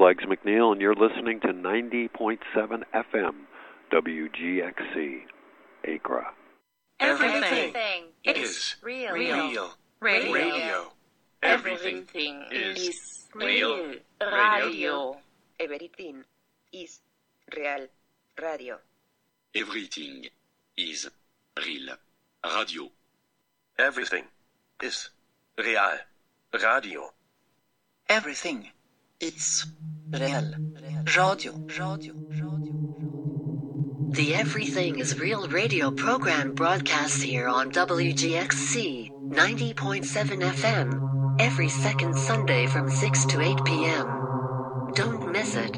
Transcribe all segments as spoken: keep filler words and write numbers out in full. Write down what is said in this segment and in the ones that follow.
Legs McNeil, and you're listening to ninety point seven F M, W G X C, Accra. Everything, Everything is, is real. real. Radio. Radio. Everything, Everything is, is real. Radio. Everything is real. Radio. Everything is real. Radio. Everything is real. Radio. Everything is real. Radio. Radio. Radio. The Everything is Real radio program broadcasts here on W G X C ninety point seven F M every second Sunday from six to eight p.m. Don't miss it.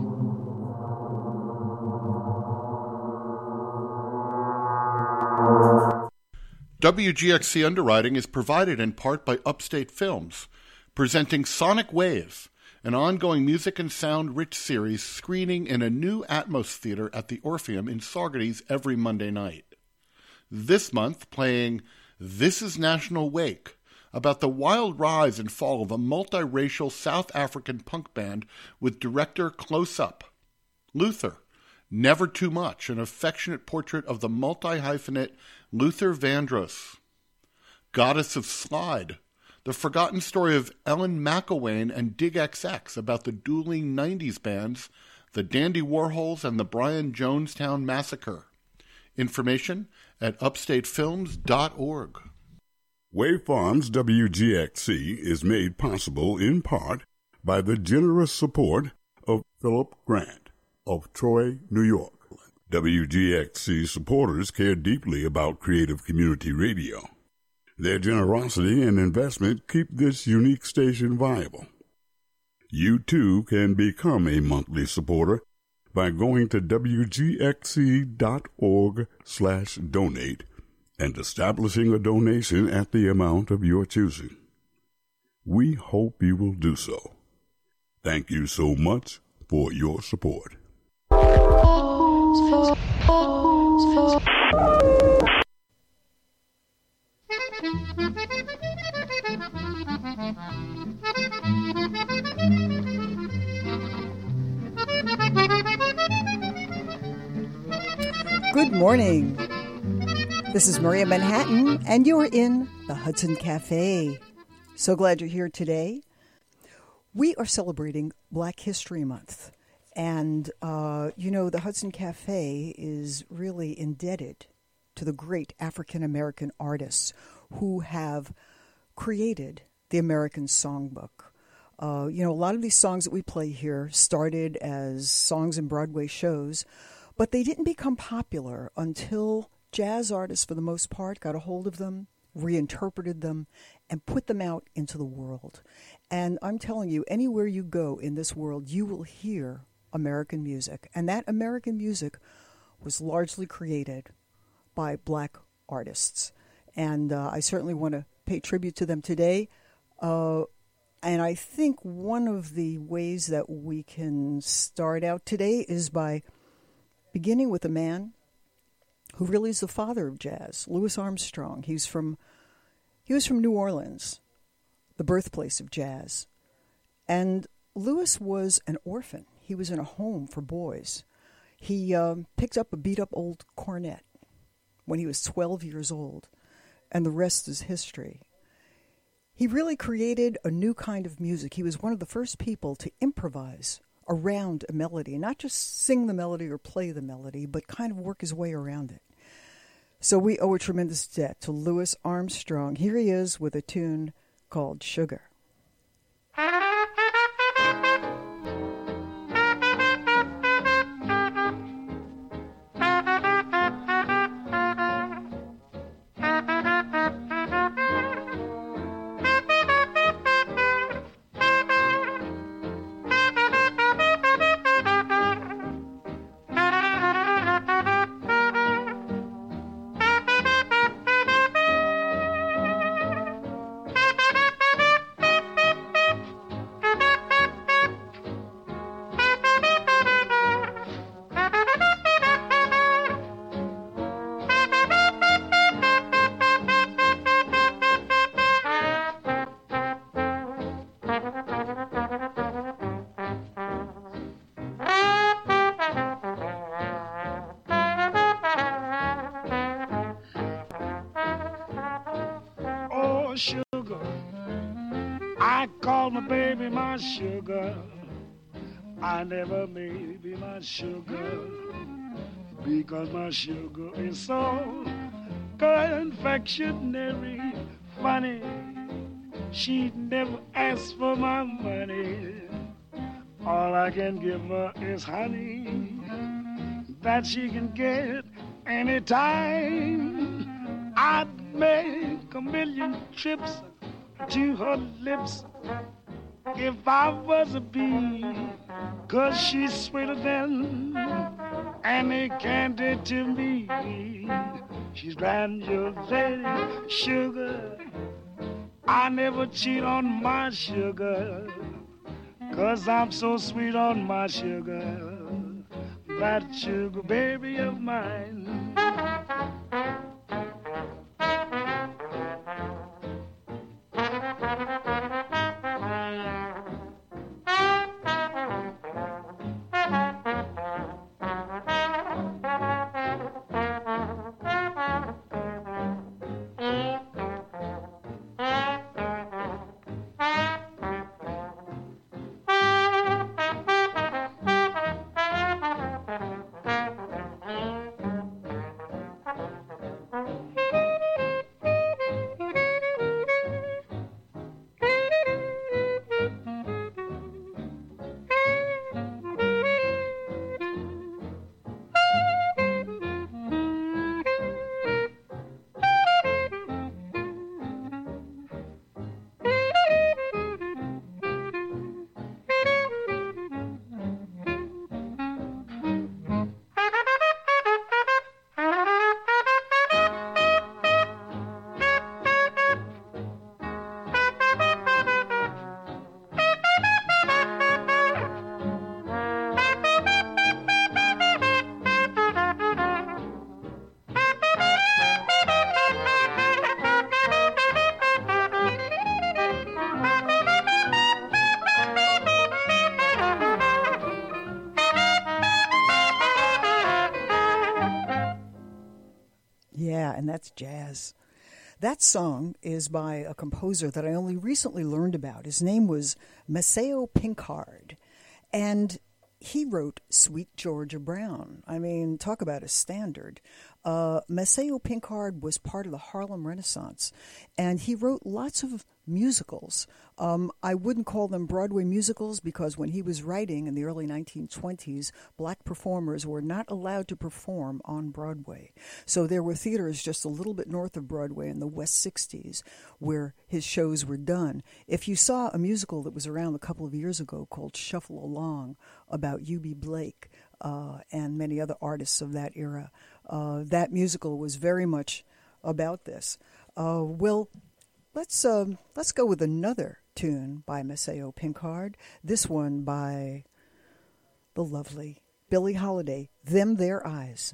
W G X C underwriting is provided in part by Upstate Films, presenting Sonic Wave, an ongoing music and sound-rich series screening in a new Atmos Theater at the Orpheum in Saugerties every Monday night. This month, playing This is National Wake, about the wild rise and fall of a multiracial South African punk band with director Close Up. Luther, Never Too Much, an affectionate portrait of the multi-hyphenate Luther Vandross. Goddess of Slide, the forgotten story of Ellen McElwain and Dig X X about the dueling nineties bands, the Dandy Warhols and the Brian Jonestown Massacre. Information at upstate films dot org. Wave Farms W G X C is made possible in part by the generous support of Philip Grant of Troy, New York. W G X C supporters care deeply about creative community radio. Their generosity and investment keep this unique station viable. You too can become a monthly supporter by going to W G X C dot org slash donate and establishing a donation at the amount of your choosing. We hope you will do so. Thank you so much for your support. Good morning. This is Maria Manhattan, and you're in the Hudson Cafe. So glad you're here today. We are celebrating Black History Month, and, uh, you know, the Hudson Cafe is really indebted to the great African-American artists who have created the American Songbook. Uh, you know, a lot of these songs that we play here started as songs in Broadway shows, but they didn't become popular until jazz artists, for the most part, got a hold of them, reinterpreted them, and put them out into the world. And I'm telling you, anywhere you go in this world, you will hear American music. And that American music was largely created by Black artists. And uh, I certainly want to pay tribute to them today. Uh, and I think one of the ways that we can start out today is by beginning with a man who really is the father of jazz, Louis Armstrong. He's from, he was from New Orleans, the birthplace of jazz. And Louis was an orphan. He was in a home for boys. He um, picked up a beat-up old cornet when he was twelve years old, and the rest is history. He really created a new kind of music. He was one of the first people to improvise around a melody, not just sing the melody or play the melody, but kind of work his way around it. So we owe a tremendous debt to Louis Armstrong. Here he is with a tune called Sugar. Thank you. for sugar. I call my baby my sugar. I never may be my sugar, because my sugar is so confectionery funny. She never asks for my money. All I can give her is honey that she can get anytime. I'd make a million trips to her lips if I was a bee, 'cause she's sweeter than any candy to me. She's granulated sugar. I never cheat on my sugar, 'cause I'm so sweet on my sugar. That sugar baby of mine. And that's jazz. That song is by a composer that I only recently learned about. His name was Maceo Pinkard, and he wrote Sweet Georgia Brown. I mean, talk about a standard. Uh, Maceo Pinkard was part of the Harlem Renaissance, and he wrote lots of musicals. Um, I wouldn't call them Broadway musicals because when he was writing in the early nineteen twenties, black performers were not allowed to perform on Broadway. So there were theaters just a little bit north of Broadway in the West sixties where his shows were done. If you saw a musical that was around a couple of years ago called Shuffle Along about U B Blake uh, and many other artists of that era, uh, that musical was very much about this. Uh, well, Let's um, let's go with another tune by Maceo Pinkard. This one by the lovely Billie Holiday, Them Their Eyes.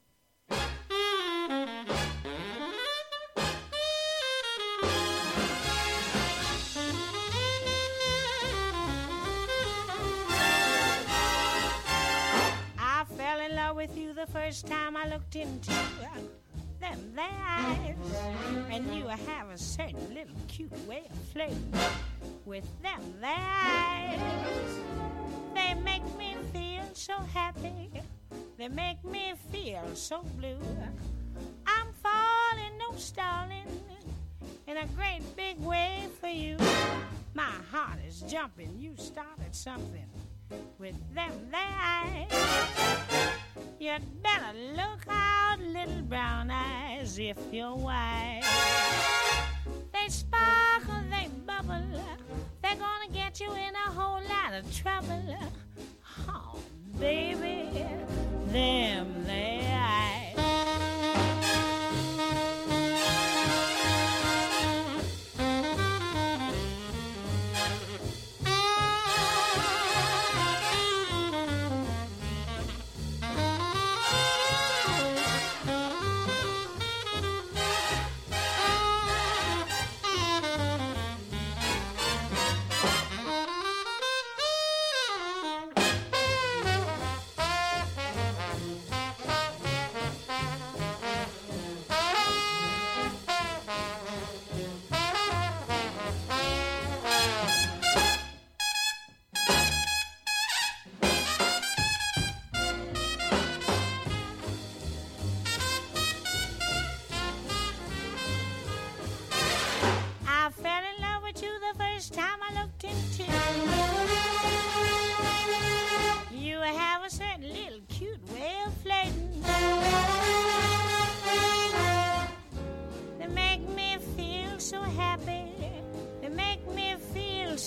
I fell in love with you the first time I looked into them their eyes, and you have a certain little cute way of flirting with them their eyes. They make me feel so happy, they make me feel so blue. I'm falling, no stalling, in a great big way for you. My heart is jumping, you started something with them their eyes. You'd better look out, little brown eyes, if you're wise. They sparkle, they bubble, they're gonna get you in a whole lot of trouble. Oh, baby, them their eyes.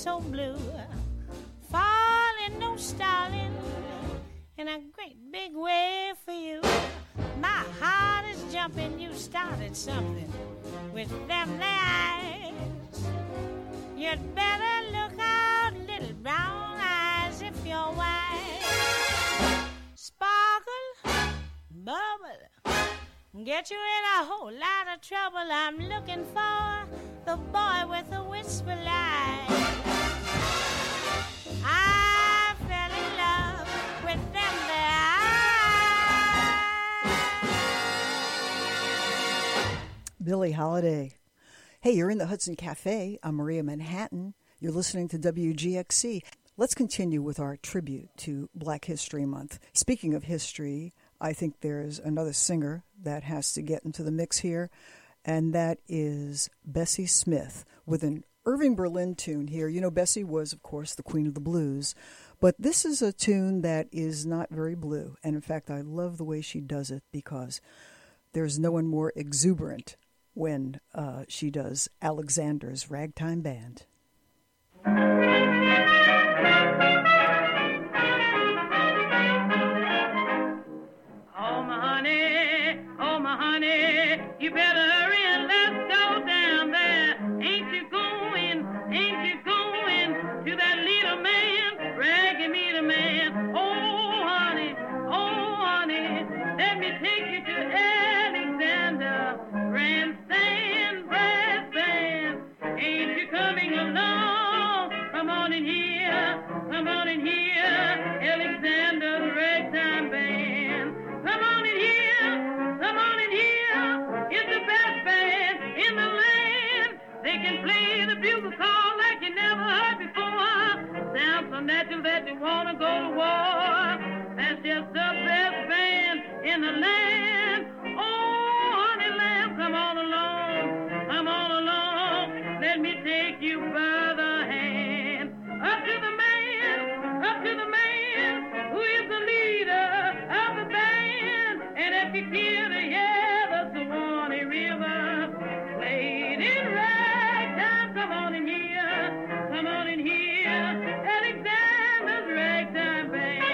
so blue. Falling, no stalling, in a great big way for you. My heart is jumping, you started something with them there eyes. You'd better look out, little brown eyes, if you're wise. Sparkle, bubble, get you in a whole lot of trouble. I'm looking for the boy with the whisper line. I fell in love with them there eyes. Billie Holiday. Hey, you're in the Hudson Cafe. I'm Maria Manhattan. You're listening to W G X C. Let's continue with our tribute to Black History Month. Speaking of history, I think there's another singer that has to get into the mix here, and that is Bessie Smith with an Irving Berlin tune here. You know, Bessie was, of course, the queen of the blues, but this is a tune that is not very blue, and in fact, I love the way she does it because there's no one more exuberant when uh, she does Alexander's Ragtime Band. Oh, my honey, oh, my honey, you better hurry and let's go down there. Ain't you going, ain't you going to that little man, raggy meter man? Oh, honey, oh, honey, let me take you to Alexander, grandstand, brass band. Ain't you coming along? Come on in here, come on in here, Alexander's ragtime band. Come on in here, come on in here, it's the best band in the land. They can play the bugle call like you never heard before. Sounds so natural that you want to go to war. That's just the best band in the land. Oh, honey lamb, come on along, come on along. Let me take you by the hand. Up to the man, up to the man, who is the leader of the band. And if you hear the yeah, the Suwannee River played in ragtime, come on in here, come on in here, Alexander's ragtime band.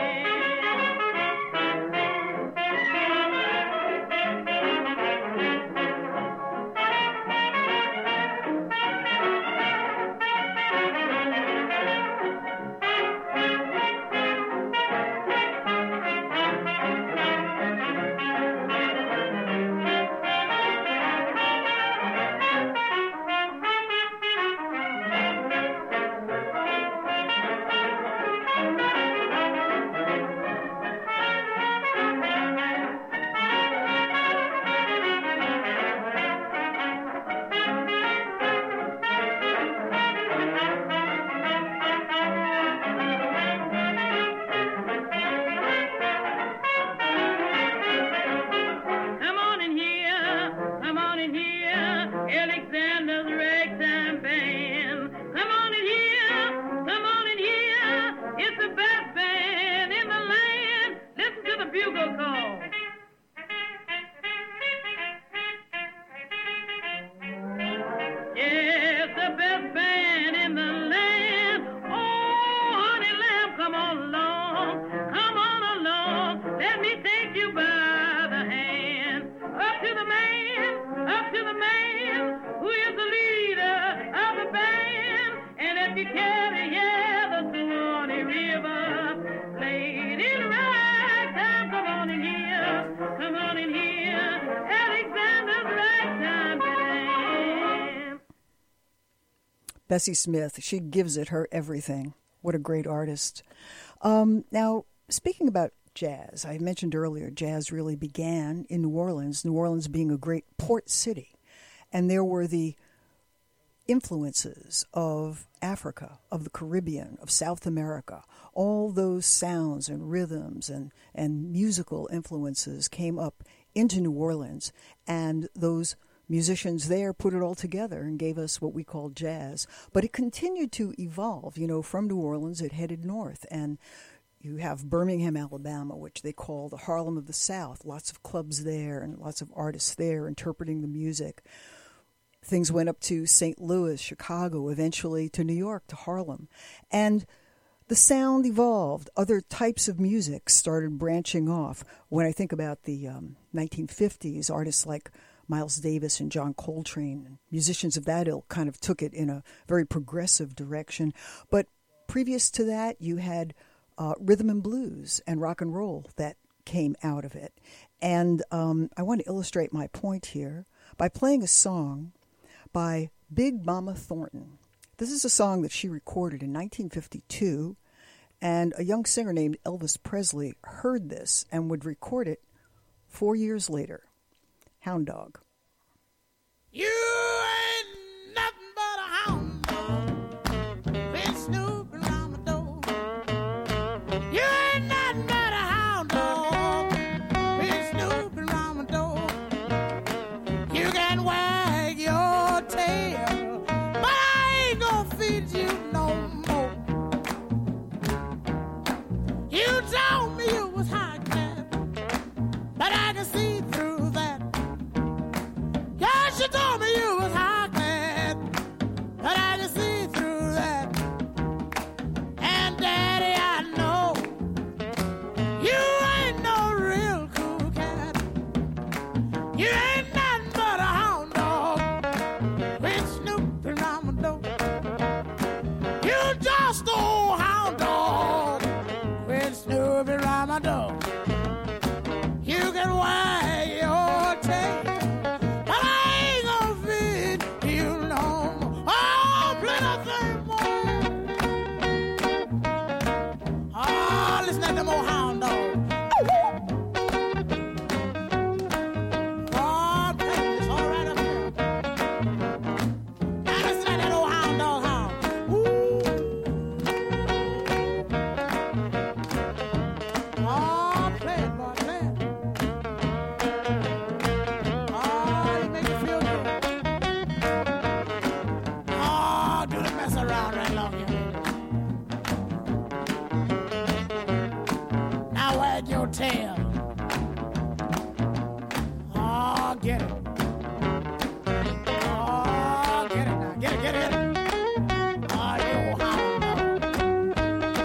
Bessie Smith, she gives it her everything. What a great artist. Um, now, speaking about jazz, I mentioned earlier, jazz really began in New Orleans, New Orleans being a great port city. And there were the influences of Africa, of the Caribbean, of South America. All those sounds and rhythms and, and musical influences came up into New Orleans, and those musicians there put it all together and gave us what we call jazz. But it continued to evolve. You know, from New Orleans, it headed north. And you have Birmingham, Alabama, which they call the Harlem of the South. Lots of clubs there and lots of artists there interpreting the music. things went up to Saint Louis, Chicago, eventually to New York, to Harlem. And the sound evolved. Other types of music started branching off. When I think about the um, nineteen fifties, artists like Miles Davis and John Coltrane, musicians of that ilk kind of took it in a very progressive direction. But previous to that, you had uh, rhythm and blues and rock and roll that came out of it. And um, I want to illustrate my point here by playing a song by Big Mama Thornton. This is a song that she recorded in nineteen fifty-two, and a young singer named Elvis Presley heard this and would record it four years later. Hound Dog. You ain't nothing but a hound dog, been snooping around my door. You ain't nothing but a hound dog, been snooping around my door. You can wag your tail, but I ain't gonna feed you no more. You told me you was hot cat, but I can see through that. Yeah, she told me you was hot cat, but I can see through that. And Daddy, I know you ain't no real cool cat. You ain't nothing but a hound dog, been snooping around my door. You just old hound dog, been snooping around my door. You can wag your tail, but I ain't gonna feed you no more. Oh, plenty more. Oh, listen to them old hound dogs. Oh, plenty, it's all right up here. Now listen to that old hound dog howl. Ooh. Oh, play it, boy, play it. Oh, you make me feel good. Oh, do the mess around right along here. Now wag your tail. Oh, get it. Oh, get it now. Get it, get it, get it. Oh, you hound dog.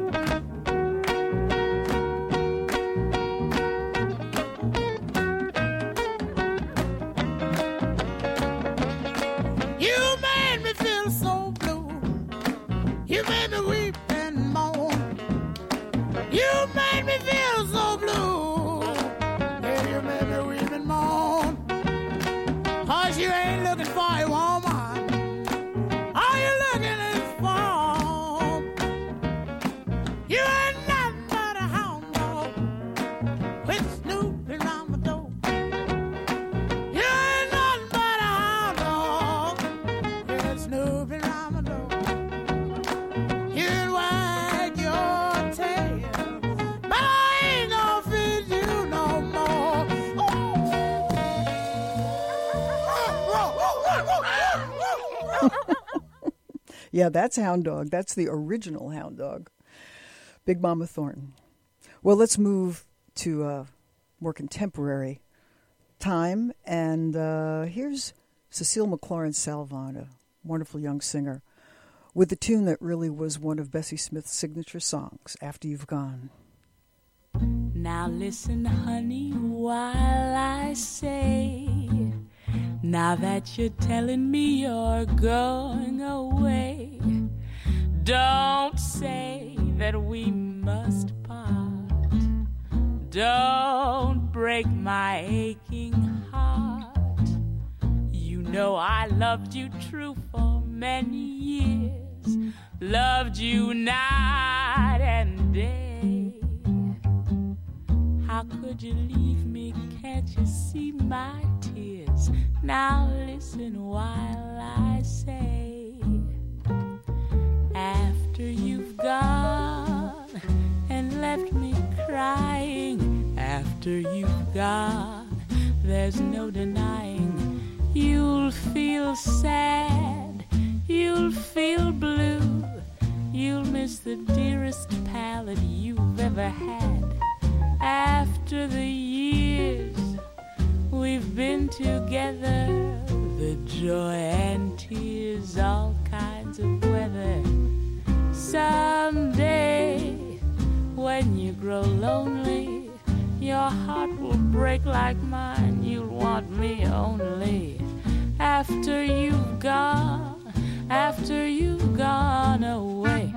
You made me feel so blue. You made me weep and moan. You made me feel so blue. Yeah, you made me weep and moan. Cause you ain't looking for a woman. All you looking is for. You ain't nothing but a hound dog, quit snooping around my door. You ain't nothing but a hound dog, quit snooping around my door. You can wag your tail, but I ain't gonna feed you no more. Yeah, that's Hound Dog. That's the original Hound Dog. Big Mama Thornton. Well, let's move to uh, more contemporary time. And uh, here's Cecile McLaurin Salvant, a wonderful young singer, with the tune that really was one of Bessie Smith's signature songs, After You've Gone. Now listen, honey, while I say, now that you're telling me you're going away, don't say that we must part. Don't break my aching heart. You know I loved you true for many years, loved you night and day. How could you leave me? Can't you see my tears? Now listen while I say, after you've gone and left me crying, after you've gone, there's no denying you'll feel sad, you'll feel blue, you'll miss the dearest palette you've ever had. After the years we've been together, the joy tears, all kinds of weather. Someday, when you grow lonely, your heart will break like mine. You'll want me only after you've gone, after you've gone away.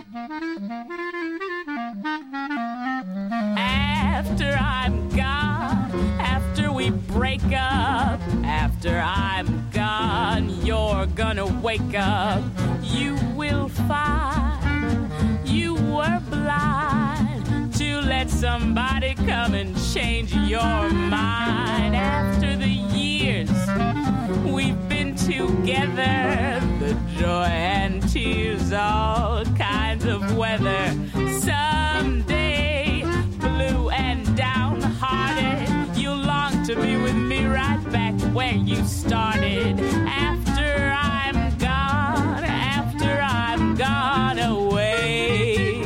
After I'm gone, after we break up, after I'm gone, you're gonna wake up. You will find you were blind to let somebody come and change your mind. After the years we've been together, the joy and tears, all kinds of weather. Someday, blue and downhearted, you'll long to be with me right back where you started. After I'm gone, after I'm gone away.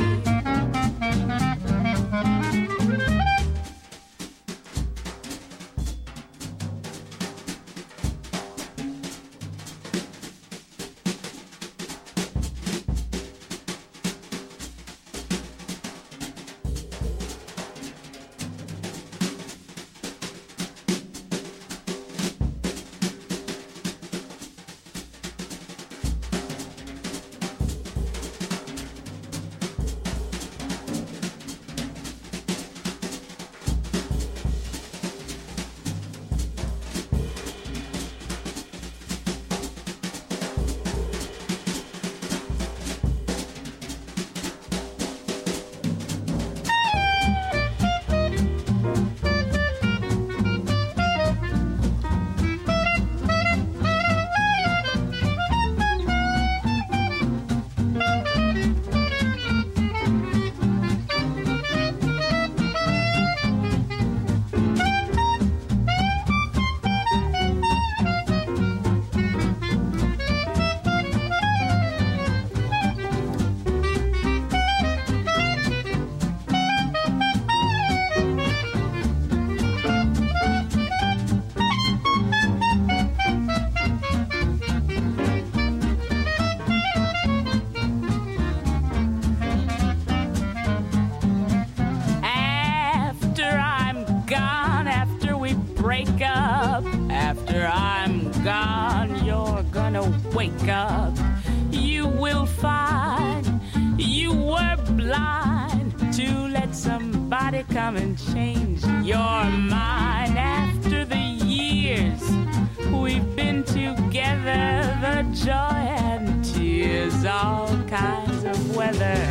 Wake up, you will find you were blind to let somebody come and change your mind. After the years we've been together, the joy and tears, all kinds of weather.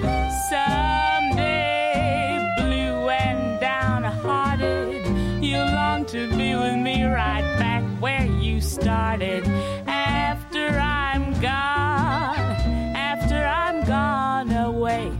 Someday, blue and downhearted, you long to be with me right back where you started. After I'm gone, after I'm gone away.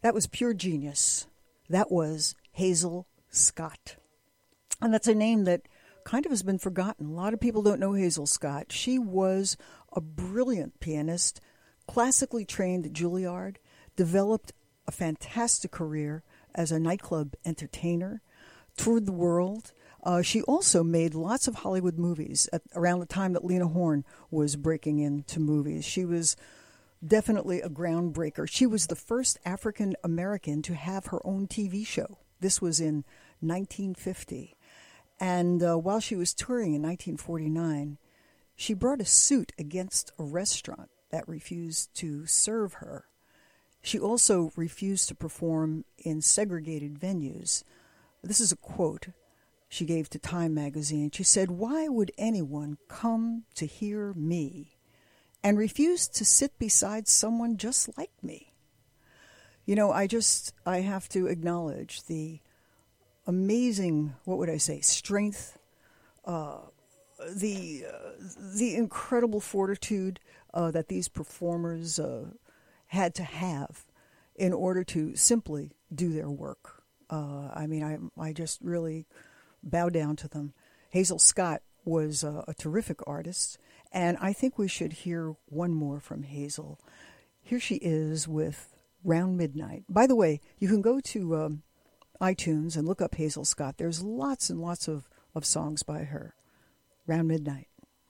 That was pure genius. That was Hazel Scott. And that's a name that kind of has been forgotten. A lot of people don't know Hazel Scott. She was a brilliant pianist, classically trained at Juilliard, developed a fantastic career as a nightclub entertainer, toured the world. Uh, she also made lots of Hollywood movies at around the time that Lena Horne was breaking into movies. She was definitely a groundbreaker. She was the first African American to have her own T V show. This was in nineteen fifty. And uh, while she was touring in nineteen forty-nine, she brought a suit against a restaurant that refused to serve her. She also refused to perform in segregated venues. This is a quote she gave to Time magazine. She said, "Why would anyone come to hear me and refuse to sit beside someone just like me?" You know, I just, I have to acknowledge the amazing, what would I say, strength, uh, the uh, the incredible fortitude uh, that these performers uh, had to have in order to simply do their work. Uh, I mean, I I just really bow down to them. Hazel Scott was uh, a terrific artist, and I think we should hear one more from Hazel. Here she is with Round Midnight. By the way, you can go to um, iTunes and look up Hazel Scott. There's lots and lots of, of songs by her. Round Midnight.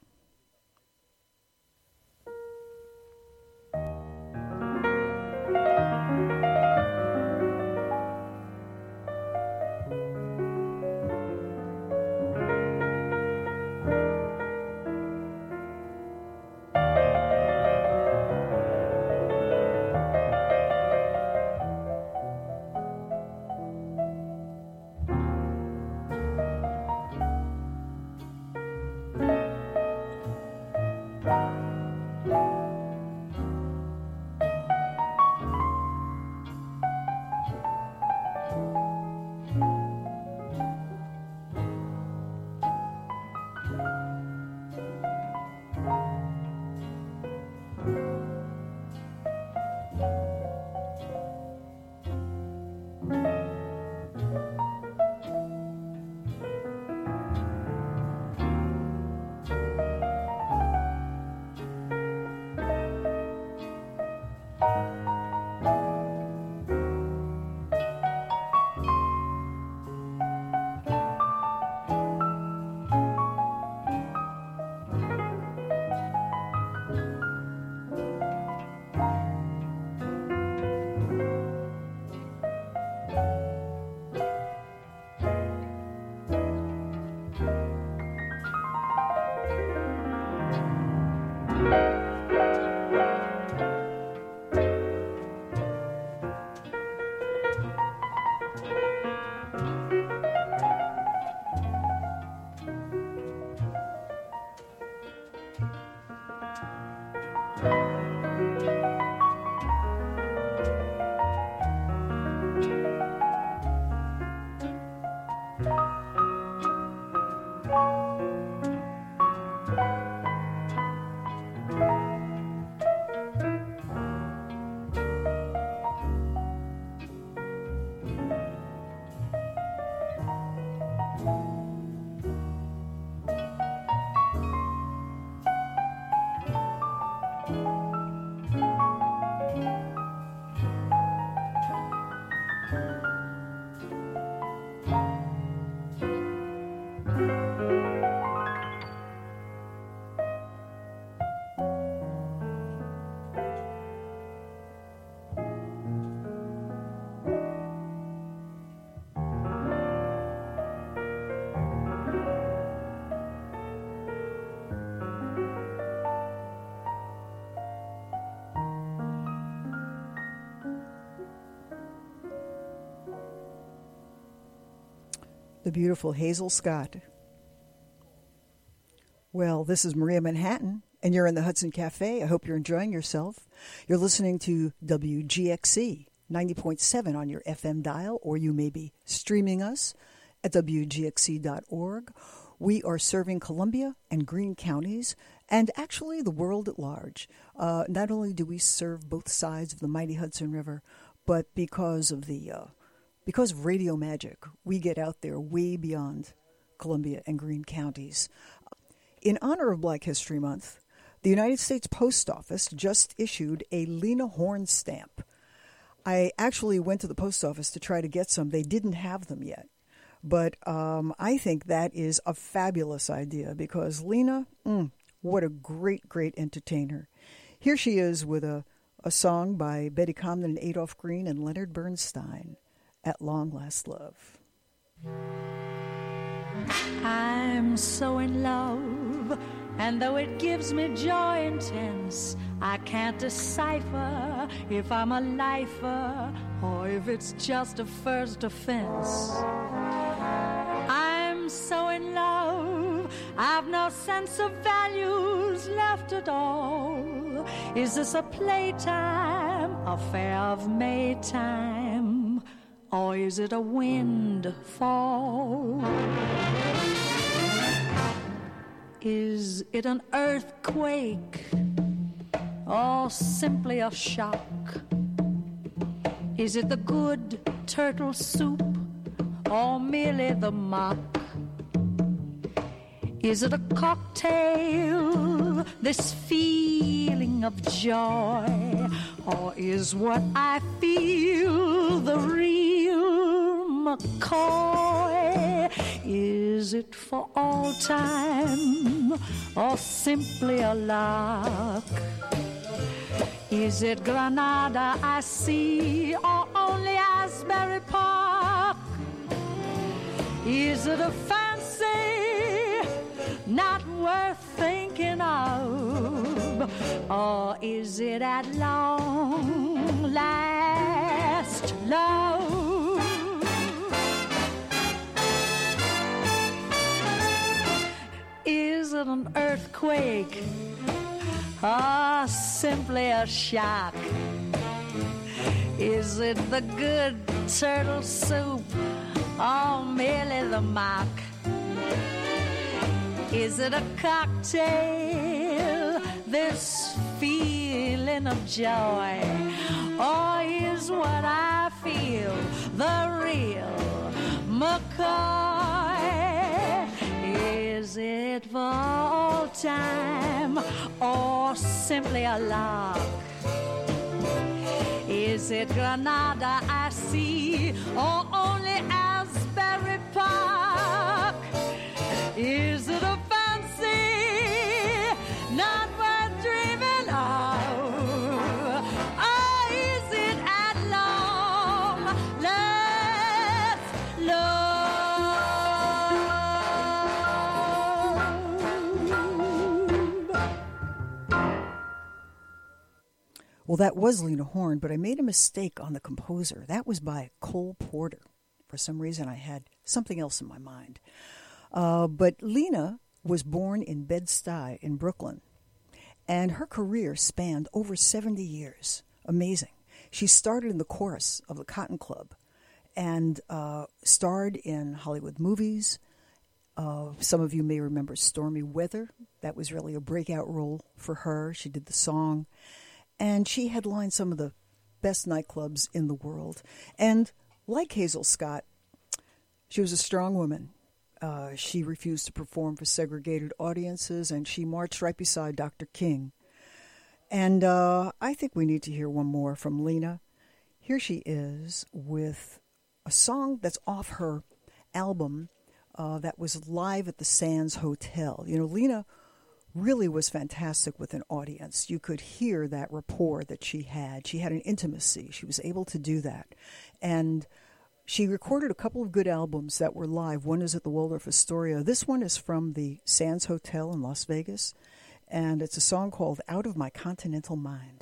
The beautiful Hazel Scott. Well, this is Maria Manhattan, and you're in the Hudson Cafe. I hope you're enjoying yourself. You're listening to W G X C ninety point seven on your F M dial, or you may be streaming us at W G X C dot org. We are serving Columbia and Greene counties, and actually the world at large. Uh, not only do we serve both sides of the mighty Hudson River, but because of the uh, because of radio magic, we get out there way beyond Columbia and Greene counties. In honor of Black History Month, the United States Post Office just issued a Lena Horne stamp. I actually went to the post office to try to get some. They didn't have them yet. But um, I think that is a fabulous idea because Lena, mm, what a great, great entertainer. Here she is with a, a song by Betty Comden and Adolph Green and Leonard Bernstein, At Long Last Love. I'm so in love, and though it gives me joy intense, I can't decipher if I'm a lifer or if it's just a first offense. I'm so in love, I've no sense of values left at all. Is this a playtime, affair of Maytime, or is it a windfall? Is it an earthquake or simply a shock? Is it the good turtle soup or merely the mock? Is it a cocktail, this feeling of joy, or is what I feel the real McCoy? Is it for all time or simply a lark? Is it Granada I see or only Asbury Park? Is it a fancy not worth thinking of, or is it at long last love? Is it an earthquake or simply a shock? Is it the good turtle soup or merely the mock? Is it a cocktail, this feeling of joy, or is what I feel the real McCoy? Is it for all time or simply a lark? Is it Granada I see or only Asbury Park? Is it a fancy not worth dreaming of? Or is it at long last love? Well, that was Lena Horne, but I made a mistake on the composer. That was by Cole Porter. For some reason, I had something else in my mind. Uh, but Lena was born in Bed-Stuy in Brooklyn, and her career spanned over seventy years. Amazing. She started in the chorus of the Cotton Club and uh, starred in Hollywood movies. Uh, some of you may remember Stormy Weather. That was really a breakout role for her. She did the song, and she headlined some of the best nightclubs in the world. And like Hazel Scott, she was a strong woman. Uh, she refused to perform for segregated audiences, and she marched right beside Doctor King. And uh, I think we need to hear one more from Lena. Here she is with a song that's off her album uh, that was live at the Sands Hotel. You know, Lena really was fantastic with an audience. You could hear that rapport that she had. She had an intimacy. She was able to do that. And she recorded a couple of good albums that were live. One is at the Waldorf Astoria. This one is from the Sands Hotel in Las Vegas, and it's a song called Out of My Continental Mind.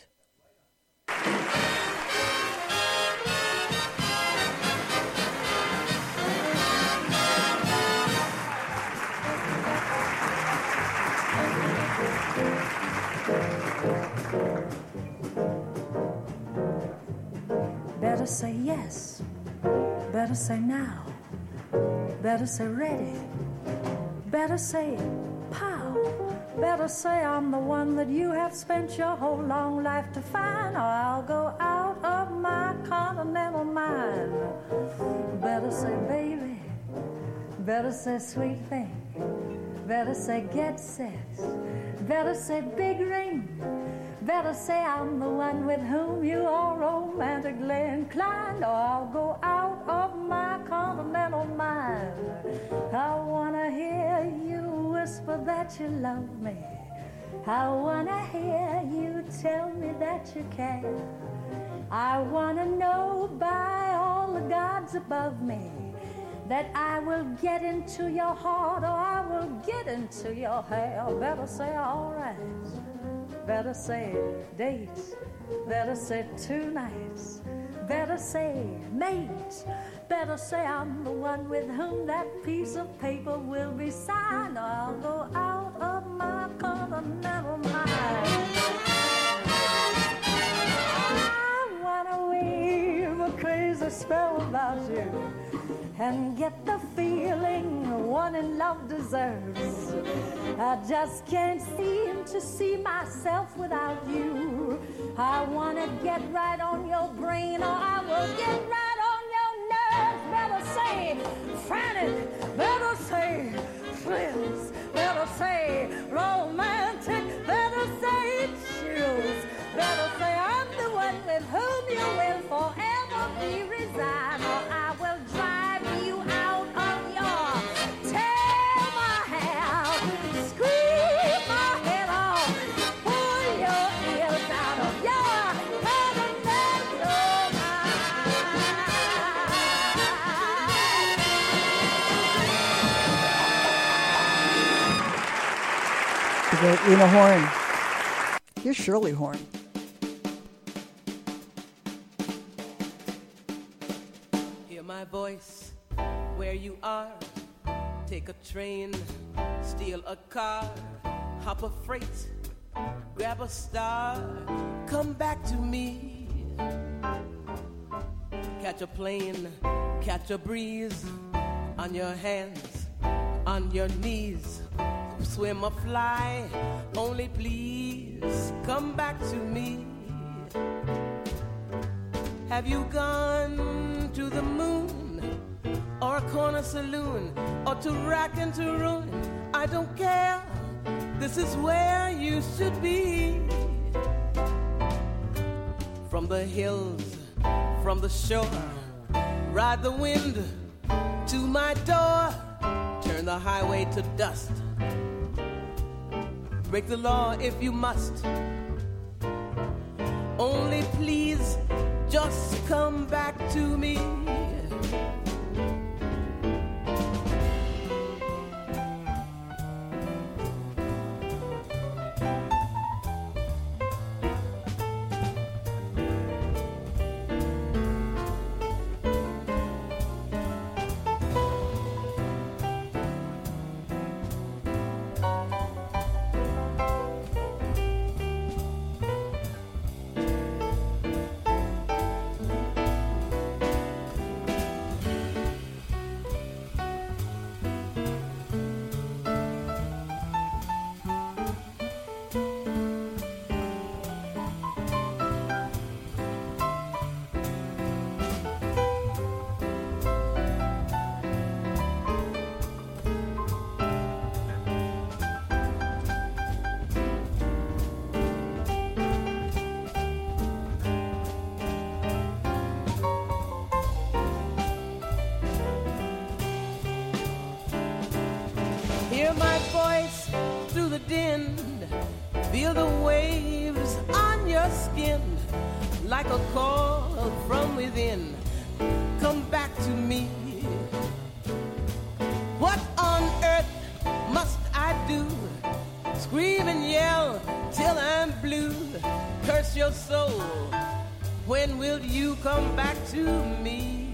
Better say yes. Better say now. Better say ready. Better say pow. Better say I'm the one that you have spent your whole long life to find, or I'll go out of my continental mind. Better say baby, better say sweet thing, better say get set, better say big ring, better say I'm the one with whom you are romantically inclined, or I'll go out of my continental mind. I wanna hear you whisper that you love me. I wanna hear you tell me that you care. I wanna know by all the gods above me that I will get into your heart or I will get into your hair. Better say all right, better say dates, better say two nights, better say mate, better say I'm the one with whom that piece of paper will be signed, or I'll go out of my continental mind. I wanna weave a crazy spell about you and get the feeling one in love deserves. I just can't seem to see myself without you. I wanna get right on your brain or I will get right on your nerves. Better say frantic, better say thrills, better say romantic, better say chills, better say I'm the one with whom you will forever be resigned, or I will drive you out of your, tear my hair out, scream my head off, pull your ears out of your continental mind. The great Lena Horne. Here's Shirley Horn. Hear my voice where you are. Take a train, steal a car, hop a freight, grab a star, come back to me. Catch a plane, catch a breeze, on your hands, on your knees. Swim or fly, only please come back to me. Have you gone to the moon, or a corner saloon, or to rack and to ruin? I don't care, this is where you should be. From the hills, from the shore, ride the wind to my door, turn the highway to dust. Break the law if you must. Only please just come back to me. Hear my voice through the din, feel the waves on your skin, like a call from within. Come back to me. What on earth must I do? Scream and yell till I'm blue. Curse your soul. When will you come back to me?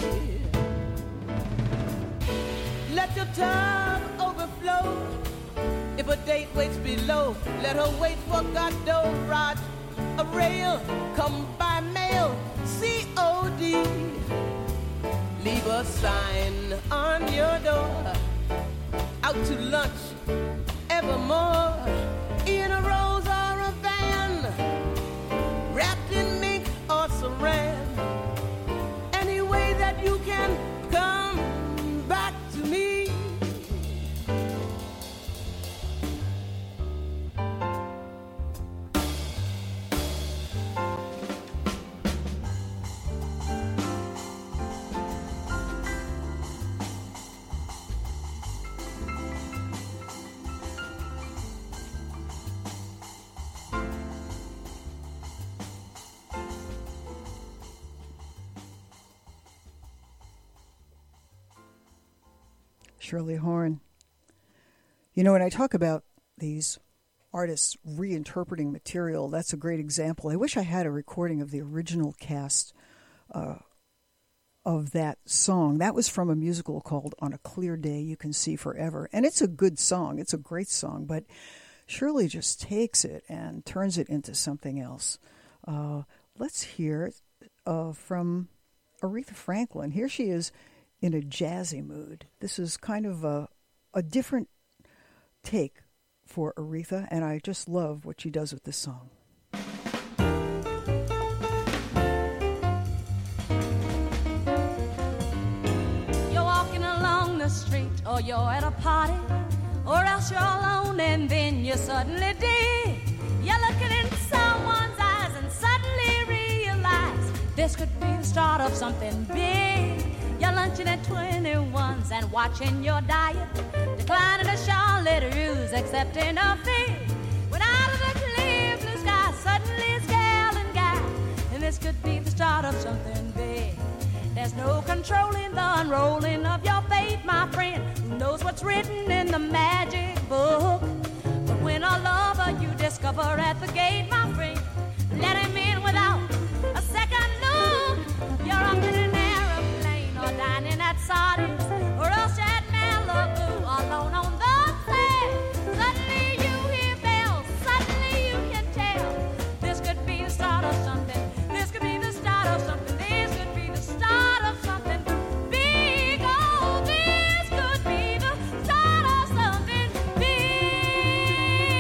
Let your tongue overflow. If a date waits below, let her wait for Godot. Rod a rail, come by mail, C O D. Leave a sign on your door. Out to lunch, evermore. In a rose or a van, wrapped in mink or saran. Shirley Horn. You know, when I talk about these artists reinterpreting material, that's a great example. I wish I had a recording of the original cast uh, of that song. That was from a musical called On a Clear Day You Can See Forever. And it's a good song. It's a great song. But Shirley just takes it and turns it into something else. Uh, let's hear it uh, from Aretha Franklin. Here she is in a jazzy mood. This is kind of a, a different take for Aretha, and I just love what she does with this song. You're walking along the street, or you're at a party, or else you're alone and then you suddenly dig. You're looking in someone's eyes and suddenly realize this could be the start of something big. You're lunching at twenty-ones and watching your diet declining a Charlotte Russe, accepting a fee. When out of the clear blue sky suddenly it's gal and guy, and this could be the start of something big. There's no controlling the unrolling of your fate, my friend. Who knows what's written in the magic book? But when a lover you discover at the gate, my friend, let him in without a second look. You're up in an aeroplane or dining at Sardis, or else you're at Malibu alone on the sand. Suddenly you hear bells, suddenly you can tell this could be the start of something. This could be the start of something. This could be the start of something big. Oh, this could be the start of something big.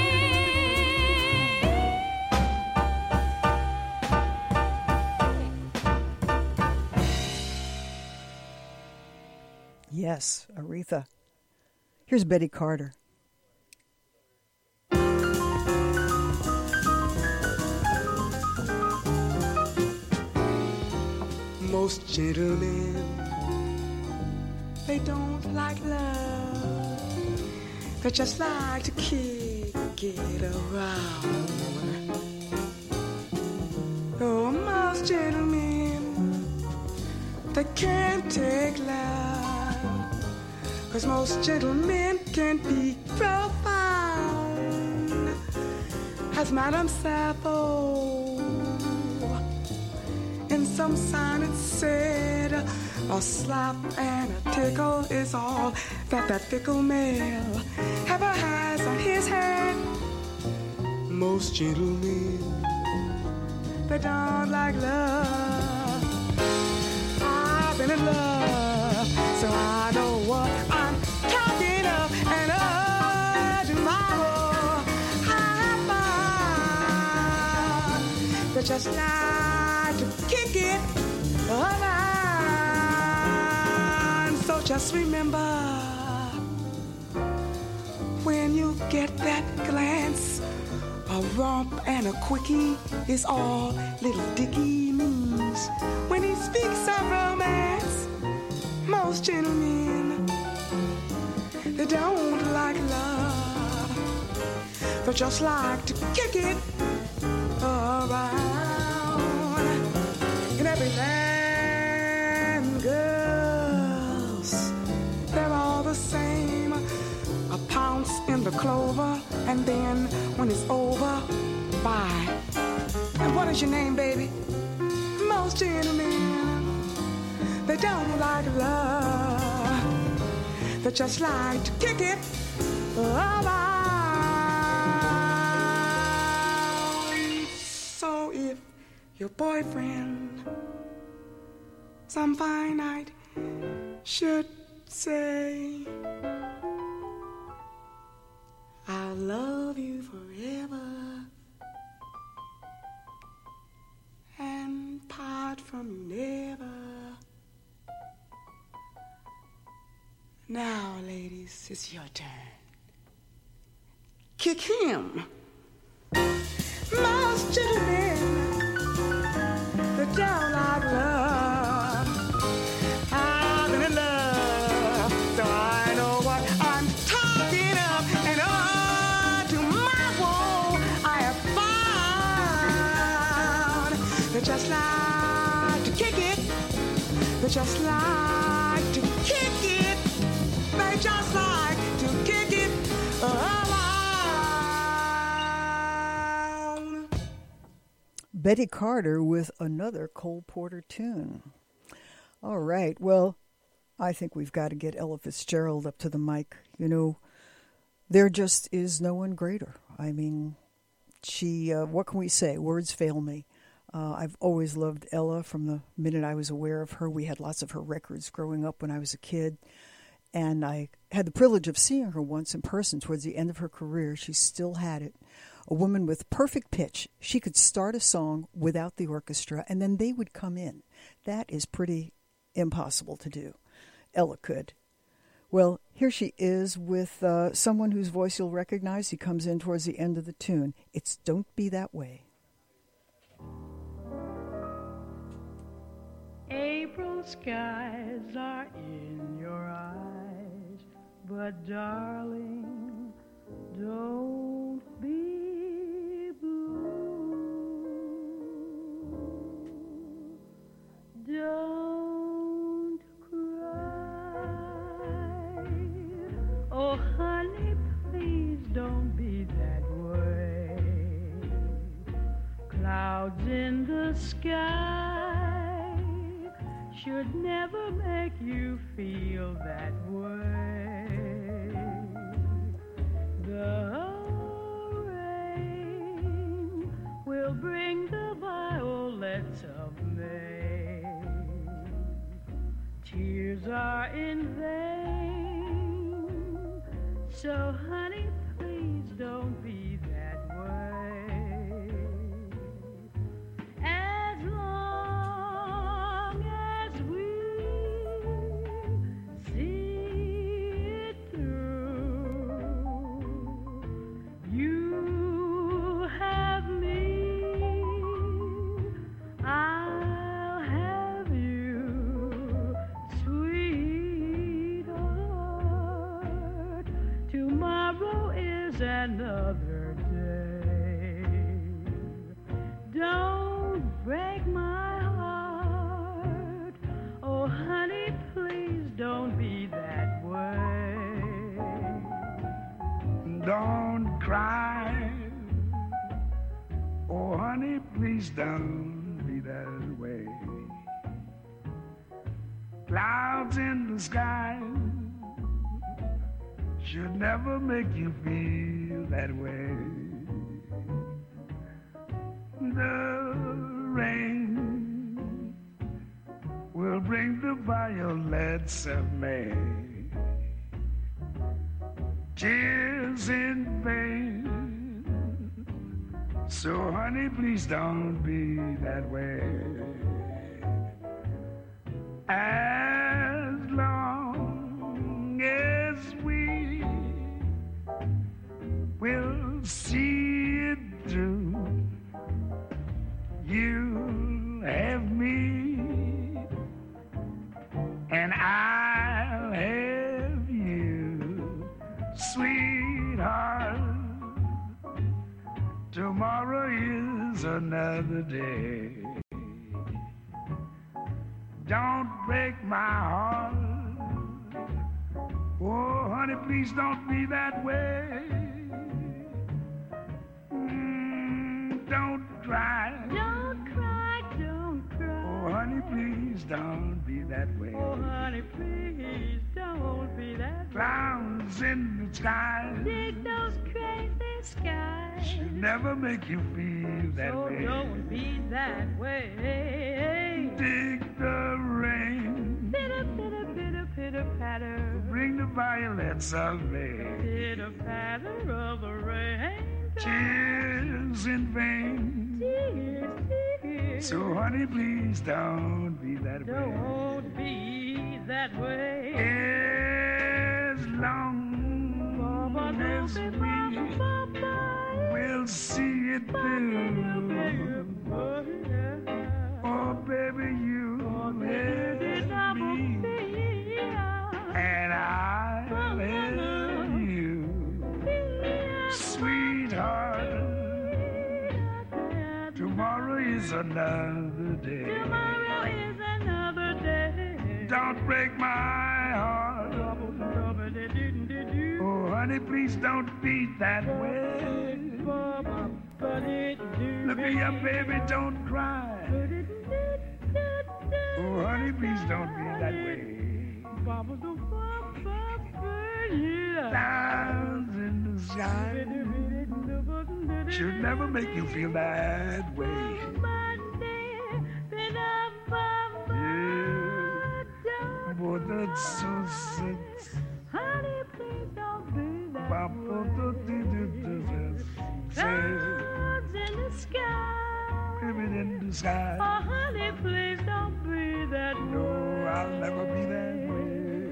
Yes, Aretha. Here's Betty Carter. Most gentlemen, they don't like love. They just like to kick it around. Oh, most gentlemen, they can't take love, 'cause most gentlemen can be profound. As Madame Sappho in some sign it said, a slap and a tickle is all that that fickle male ever has on his head. Most gentlemen, they don't like love. I've been in love, so I know what I'm talking of. And oh, tomorrow I have found that just like to kick it around. So just remember, when you get that glance, a romp and a quickie is all little Dickie means. When he speaks of romance, most gentlemen, they don't like love. They just like to kick it around. In every land, girls, they're all the same. A pounce in the clover, and then when it's over, bye. And what is your name, baby? Most gentlemen, they don't like love. They just like to kick it around. So if your boyfriend some fine night should say, I'll love you forever and part from you never. Now, ladies, it's your turn. Kick him. Most gentlemen, they don't like love. I've been in love, so I know what I'm talking of. And oh, to my woe, I have found they just like to kick it. They just like to kick it. They just Betty Carter with another Cole Porter tune. All right, well, I think we've got to get Ella Fitzgerald up to the mic. You know, there just is no one greater. I mean, she, uh, what can we say? Words fail me. Uh, I've always loved Ella from the minute I was aware of her. We had lots of her records growing up when I was a kid. And I had the privilege of seeing her once in person towards the end of her career. She still had it. A woman with perfect pitch. She could start a song without the orchestra, and then they would come in. That is pretty impossible to do. Ella could. Well, here she is with uh, someone whose voice you'll recognize. He comes in towards the end of the tune. It's Don't Be That Way. April skies are in your eyes, but darling, don't be blue. Don't cry. Oh, honey, please don't be that way. Clouds in the sky should never make you feel that way. The rain will bring the violets of May. Tears are in vain, so honey, please don't be that way. As long as we see it through, you have me, I'll have you, sweetheart. Tomorrow is another day. Don't break my heart. Oh, honey, please don't be that way. Don't cry. Oh, honey, please don't be that way. Clouds in the sky should never make you feel that way. The rain will bring the violets of May. Tears in vain. So honey, please don't be that way. As long as we will see it through, you have me, and I'll have you, sweetheart. Tomorrow is another day. Don't break my heart. Oh, honey, please don't be that way. Mm, don't cry. Don't cry, don't cry. Oh, honey, please don't be that way. Oh, honey, please don't be that way. Clouds in the sky. Dig those crazy skies. Should never make you feel that so way. So don't be that way. Dig the rain. Pitter, pitter, pitter, pitter, patter. Bring the violets of May. Pitter, patter of the rain. Tears in vain. Tears, tears. So honey, please don't be that way. Don't be that way. As long as we will see it through. Oh, baby, you have me, and I'll have you, sweetheart. Tomorrow is another day. Tomorrow is another day. Don't break my heart. Oh, honey, please don't be that way. to be your baby, don't cry. Oh, honey, please don't be that way. Stars in the sky should never make you feel that way. Yeah, boy, that's so sick. Honey, please don't be that way. Stars in the sky. Baby in the sky. Oh, honey, please don't be that way. No, I'll never be that way.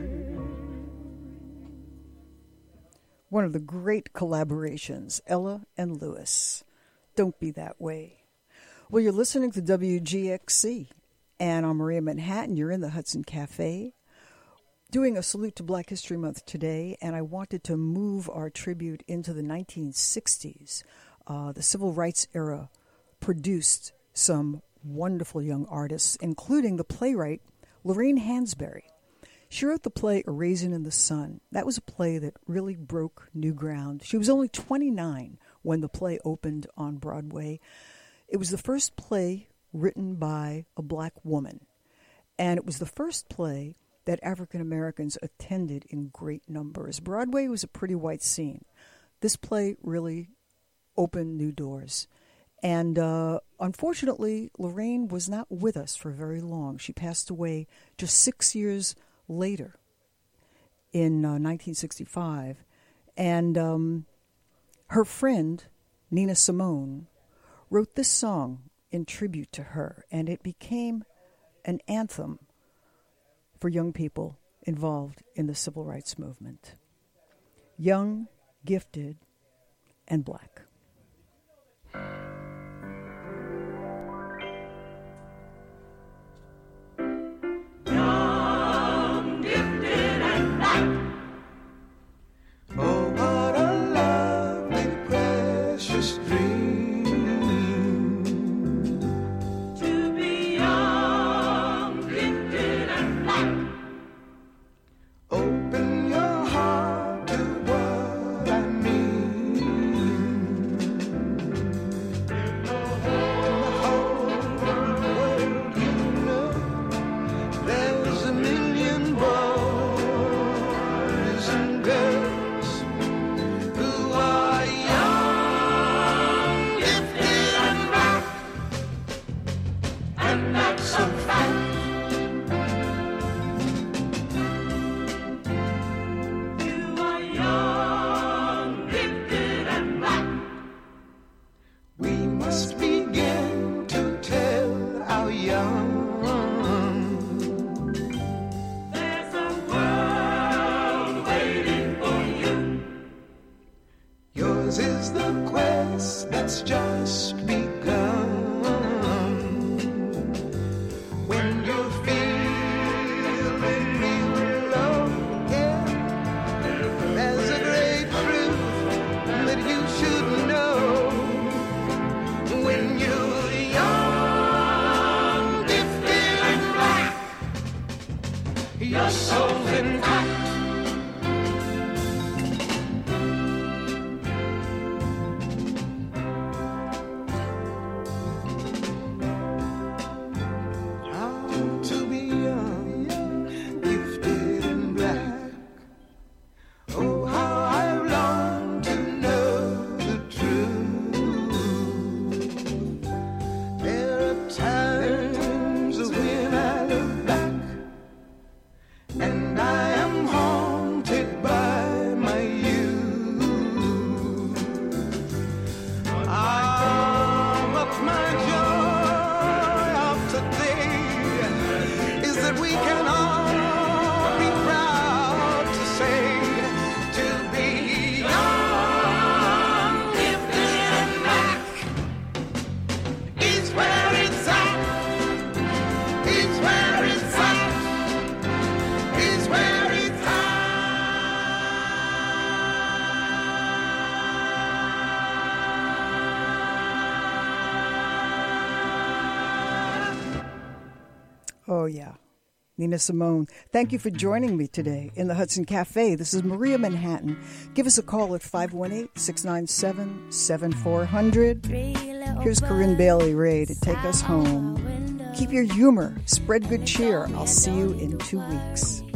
One of the great collaborations, Ella and Lewis. Don't Be That Way. Well, you're listening to W G X C, and I'm Maria Manhattan. You're in the Hudson Cafe, doing a salute to Black History Month today, and I wanted to move our tribute into the nineteen sixties. Uh, the Civil Rights era produced some wonderful young artists, including the playwright Lorraine Hansberry. She wrote the play A Raisin in the Sun. That was a play that really broke new ground. She was only twenty-nine when the play opened on Broadway. It was the first play written by a black woman, and it was the first play that African Americans attended in great numbers. Broadway was a pretty white scene. This play really opened new doors. And uh, unfortunately, Lorraine was not with us for very long. She passed away just six years later in uh, nineteen sixty-five. And um, her friend, Nina Simone, wrote this song in tribute to her, and it became an anthem for young people involved in the civil rights movement. Young, gifted, and black. Young, gifted, and black. Oh, what a lovely, precious dream To be young, gifted, and black. Open your heart to what I mean. In the whole world, you know, there's a million boys and girls who are young, gifted, and black, and that's a fact. You are young, gifted, and black. We must begin to tell our young. There's a world waiting for you. Yours is the quest that's just begun. When you're feeling real low, yeah, there's a great truth that you should know. When you're young, gifted, and black, your soul's intact. How to be young, gifted, and black. Oh, how I long to know the truth. There are times when I look back and I am haunted by my youth. Ah, but my joy of today is that we can all be proud to say, to be young, gifted, and black is where it's at. It's where it's at. It's where it's Oh, yeah. Nina Simone, thank you for joining me today in the Hudson Cafe. This is Maria Manhattan. Give us a call at five one eight, six nine seven, seven four zero zero. Three Here's Corinne Bailey Rae to take us home. Keep your humor, spread good cheer. I'll see you in two weeks.